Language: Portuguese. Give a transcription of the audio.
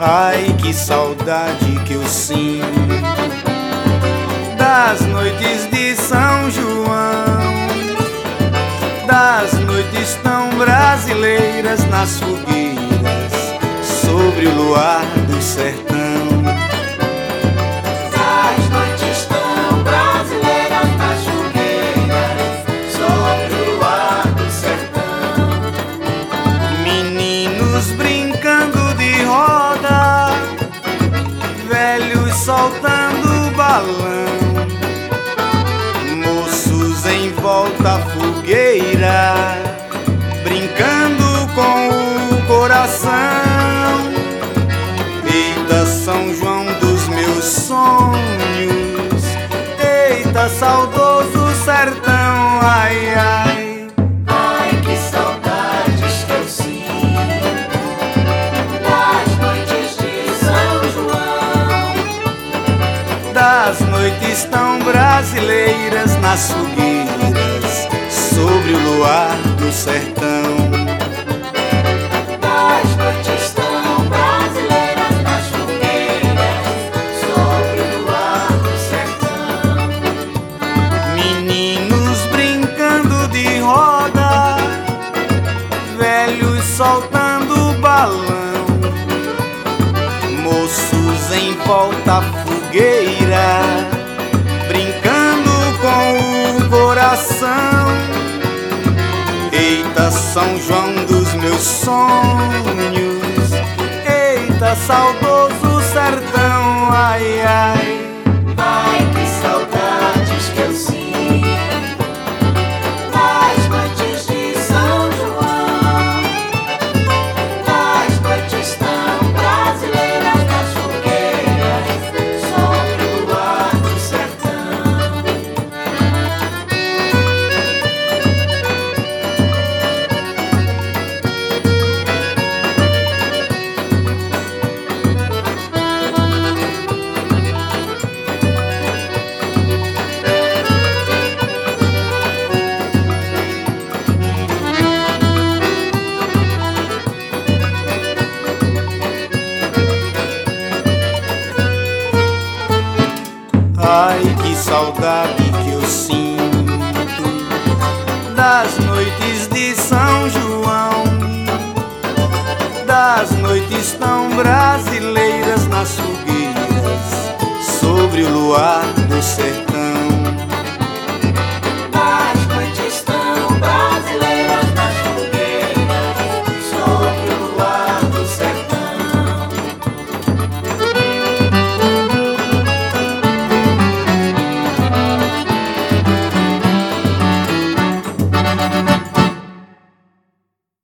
Ai, que saudade que eu sinto das noites de São João, das noites tão brasileiras nas fogueiras, sobre o luar do sertão. Das noites tão brasileiras nas fogueiras, sobre o luar do sertão. Meninos brincando de roda, velhos soltando balão, moços em volta à fogueira, brincando com o coração. Eita, São João dos meus sonhos, eita, saudoso sertão, ai, ai. Ai, que saudades que eu sinto das noites de São João, Das noites tão brasileiras nas fogueiras, sobre o luar do sertão. das noites tão brasileiras nas fogueiras, sobre o luar do sertão. Meninos brincando de roda, velhos soltando balão, moços em volta à fogueira, brincando com o coração. Eita, São João dos meus sonhos, eita, saudoso sertão, ai, ai. Ai, que saudades que eu sinto das noites de São João, das noites tão brasileiras nas fogueiras, sobre o luar do sertão. Ai, que saudade que eu sinto das noites de São João, das noites tão brasileiras nas fogueiras, sobre o luar do sertão.